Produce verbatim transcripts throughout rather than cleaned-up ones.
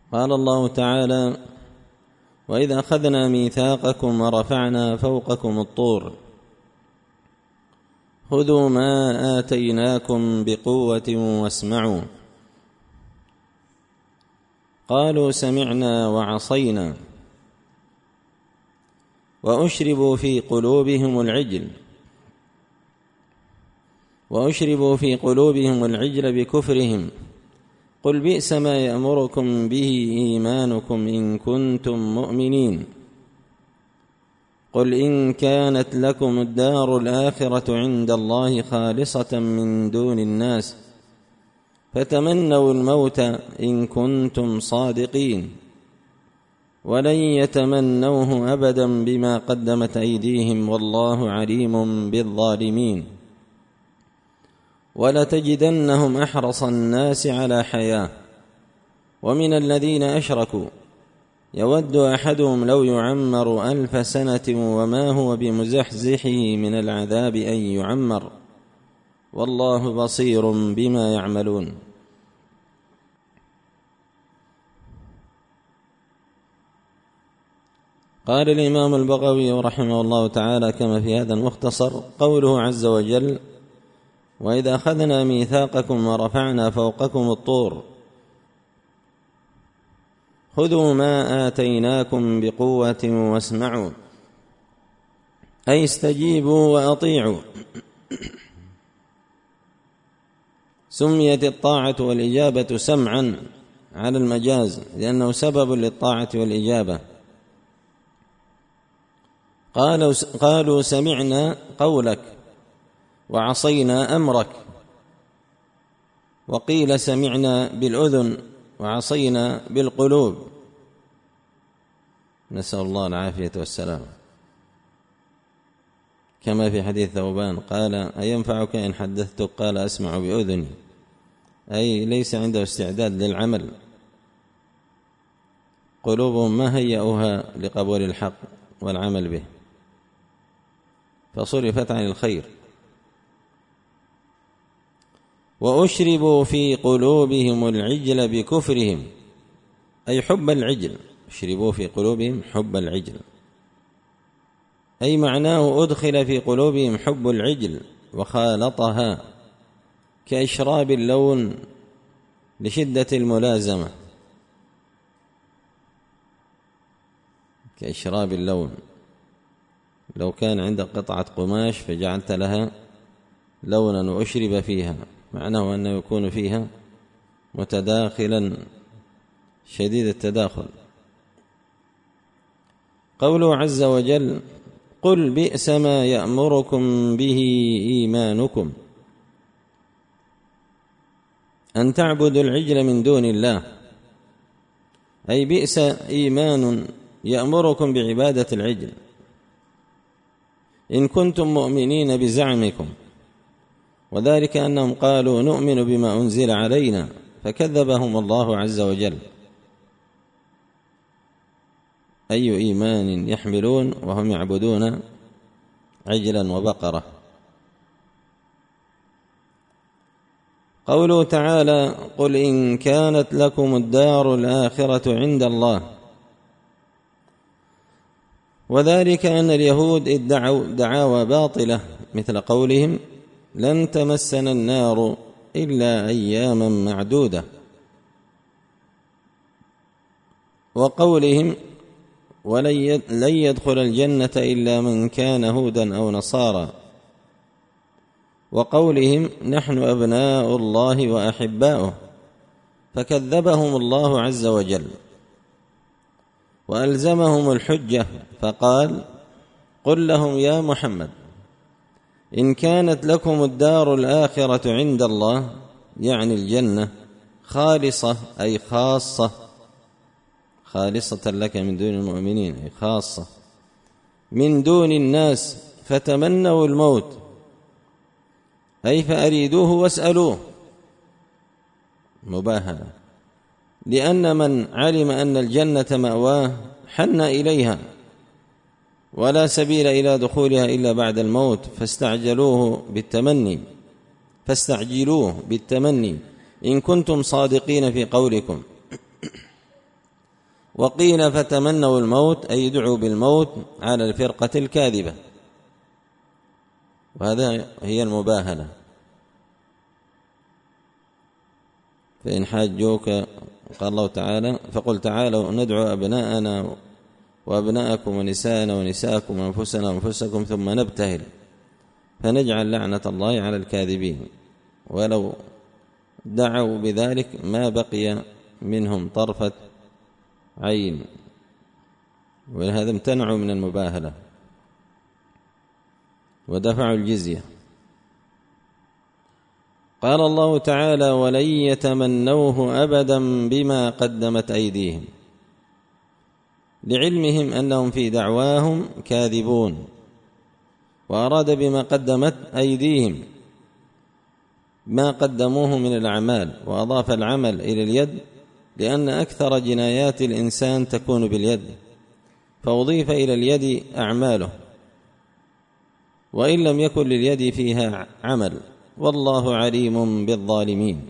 قال الله تعالى: وإذا أخذنا ميثاقكم ورفعنا فوقكم الطور خذوا ما آتيناكم بقوة واسمعوا. قالوا سمعنا وعصينا وأشربوا في قلوبهم العجل وأشربوا في قلوبهم العجل بكفرهم قل بئس ما يأمركم به إيمانكم إن كنتم مؤمنين قل إن كانت لكم الدار الآخرة عند الله خالصة من دون الناس فتمنوا الموت إن كنتم صادقين ولن يتمنوه أبدا بما قدمت أيديهم والله عليم بالظالمين ولتجدنهم أحرص الناس على حياة ومن الذين أشركوا يود أحدهم لو يعمر ألف سنة وما هو بمزحزحه من العذاب أن يعمر والله بصير بما يعملون. قال الإمام البغوي رحمه الله تعالى كما في هذا المختصر: قوله عز وجل: وإذا أخذنا ميثاقكم ورفعنا فوقكم الطور خذوا ما آتيناكم بقوة واسمعوا، أي استجيبوا وأطيعوا. سميت الطاعة والإجابة سمعا على المجاز لأنه سبب للطاعة والإجابة. قالوا قالوا سمعنا قولك وعصينا أمرك، وقيل سمعنا بالأذن وعصينا بالقلوب، نسأل الله العافية والسلام، كما في حديث ثوبان قال: أينفعك إن حدثتك؟ قال: أسمع بأذني، أي ليس عنده استعداد للعمل، قلوبهم ما هيئوها لقبول الحق والعمل به فصرفت عن الخير. وأشربوا في قلوبهم العجل بكفرهم، أي حب العجل، أشربوا في قلوبهم حب العجل، أي معناه أدخل في قلوبهم حب العجل وخالطها كإشراب اللون لشدة الملازمة، كإشراب اللون. لو كان عندك قطعة قماش فجعلت لها لونا وأشرب فيها، معناه أنه يكون فيها متداخلا شديد التداخل. قوله عز وجل: قل بئس ما يأمركم به إيمانكم، أن تعبدوا العجل من دون الله، أي بئس إيمان يأمركم بعبادة العجل إن كنتم مؤمنين بزعمكم، وذلك أنهم قالوا نؤمن بما أنزل علينا فكذبهم الله عز وجل. أي إيمان يحملون وهم يعبدون عجلا وبقرة؟ قوله تعالى: قل إن كانت لكم الدار الآخرة عند الله، وذلك أن اليهود ادعوا دعاوى باطلة مثل قولهم لن تمسنا النار إلا أياما معدودة، وقولهم ولن يدخل الجنة إلا من كان هودا أو نصارى، وقولهم نحن أبناء الله وأحباؤه، فكذبهم الله عز وجل وألزمهم الحجة فقال: قل لهم يا محمد إن كانت لكم الدار الآخرة عند الله، يعني الجنة، خالصة أي خاصة، خالصة لك من دون المؤمنين أي خاصة، من دون الناس، فتمنوا الموت أي فأريدوه واسألوه، مباهلة، لأن من علم أن الجنة مأواه حن إليها ولا سبيل إلى دخولها إلا بعد الموت، فاستعجلوه بالتمني فاستعجلوه بالتمني إن كنتم صادقين في قولكم. وقيل فتمنوا الموت أي يدعوا بالموت على الفرقة الكاذبة، وهذا هي المباهلة. فإن حاجوك قال الله تعالى فقل تعالوا ندعو أبناءنا وأبناءكم ونساءنا ونساءكم وأنفسنا وأنفسكم ثم نبتهل فنجعل لعنة الله على الكاذبين. ولو دعوا بذلك ما بقي منهم طرفة عين، ولهذا امتنعوا من المباهلة ودفعوا الجزية. قال الله تعالى ولن يتمنوه أبدا بما قدمت أيديهم، لعلمهم أنهم في دعواهم كاذبون، وأراد بما قدمت أيديهم ما قدموه من الأعمال، وأضاف العمل إلى اليد لأن أكثر جنايات الإنسان تكون باليد، فأضيف إلى اليد أعماله وإن لم يكن لليد فيها عمل، والله عليم بالظالمين.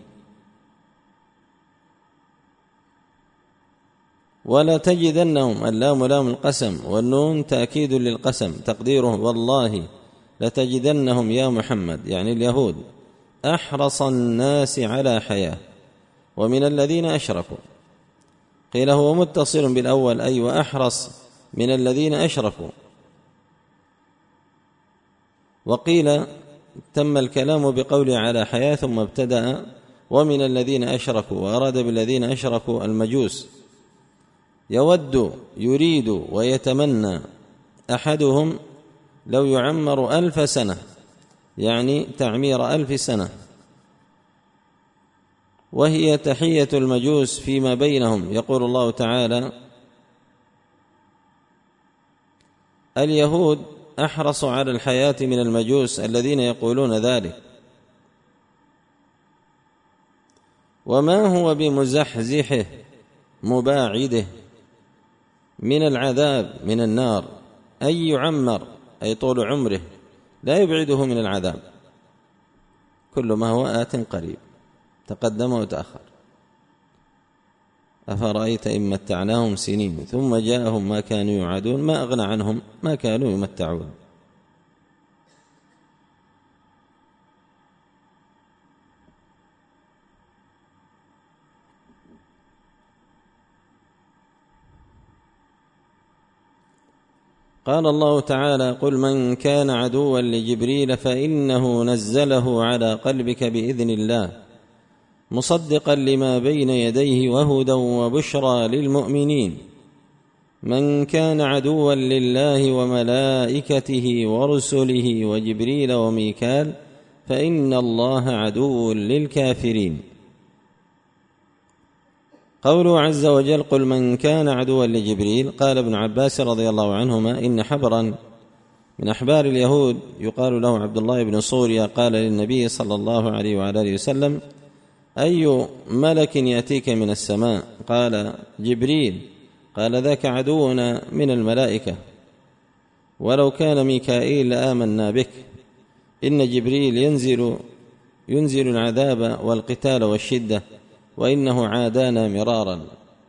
ولا تجدنهم، اللام لام القسم والنون تأكيد للقسم، تقديره والله لتجدنهم يا محمد يعني اليهود أحرص الناس على حياة ومن الذين أشركوا. قيل هو متصل بالأول أي وأحرص من الذين أشركوا، وقيل تم الكلام بقوله على حياة ثم ابتدأ ومن الذين أشركوا، وأراد بالذين أشركوا المجوس. يود يريد ويتمنى أحدهم لو يعمر ألف سنة، يعني تعمير ألف سنة، وهي تحية المجوس فيما بينهم. يقول الله تعالى اليهود أحرص على الحياة من المجوس الذين يقولون ذلك، وما هو بمزحزحه مباعده من العذاب من النار، أي يعمر أي طول عمره لا يبعده من العذاب، كل ما هو آت قريب تقدم وتأخر. أفرأيت إن متعناهم سنين ثم جاءهم ما كانوا يوعدون ما أغنى عنهم ما كانوا يمتعون. قال الله تعالى قل من كان عدوا لجبريل فإنه نزله على قلبك بإذن الله مصدقا لما بين يديه وهدى وبشرى للمؤمنين. من كان عدوا لله وملائكته ورسله وجبريل وميكال فإن الله عدو للكافرين. قوله عز وجل قل من كان عدوا لجبريل، قال ابن عباس رضي الله عنهما إن حبرا من أحبار اليهود يقال له عبد الله بن صوريا قال للنبي صلى الله عليه وعلى آله وسلم أي ملك يأتيك من السماء؟ قال جبريل. قال ذاك عدونا من الملائكة، ولو كان ميكائيل لآمنا بك، إن جبريل ينزل ينزل العذاب والقتال والشدة وإنه عادانا مرارا.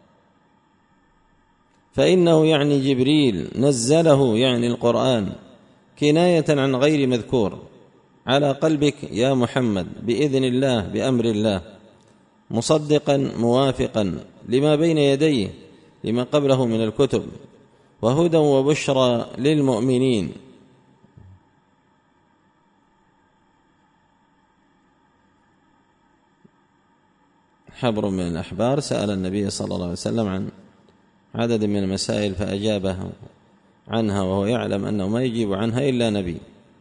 فإنه يعني جبريل نزله يعني القرآن كناية عن غير مذكور على قلبك يا محمد بإذن الله بأمر الله مصدقا موافقا لما بين يديه لما قبله من الكتب وهدى وبشرى للمؤمنين. حبر من الأحبار سأل النبي صلى الله عليه وسلم عن عدد من المسائل فأجابه عنها وهو يعلم أنه ما يجيب عنها إلا نبي،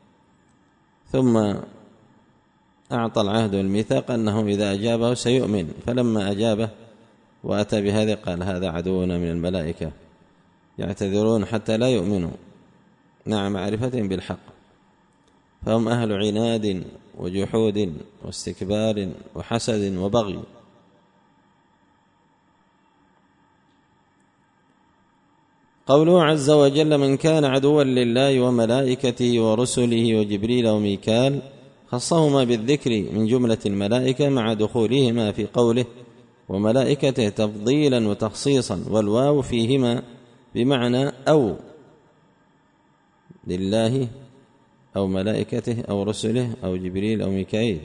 ثم أعطى العهد والميثاق أنه إذا أجابه سيؤمن، فلما أجابه وأتى بهذا قال هذا عدونا من الملائكة يعتذرون حتى لا يؤمنوا مع معرفتهم بالحق، فهم أهل عناد وجحود واستكبار وحسد وبغي. قوله عز وجل من كان عدوا لله وملائكته ورسله وجبريل وميكال خصهما بالذكر من جملة الملائكة مع دخولهما في قوله وملائكته تفضيلا وتخصيصا، والواو فيهما بمعنى أو لله أو ملائكته أو رسله أو جبريل أو ميكائيل،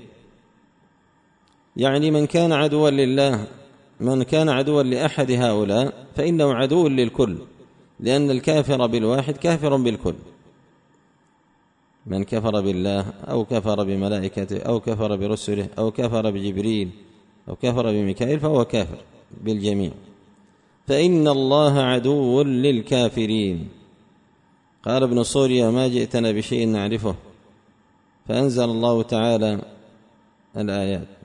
يعني من كان عدوا لله، من كان عدوا لأحد هؤلاء فإنه عدو للكل، لأن الكافر بالواحد كافر بالكل. من كفر بالله أو كفر بملائكته أو كفر برسله أو كفر بجبريل أو كفر بميكائيل فهو كافر بالجميع. فإن الله عدو للكافرين. قال ابن سوريا: ما جئتنا بشيء نعرفه، فأنزل الله تعالى الآيات.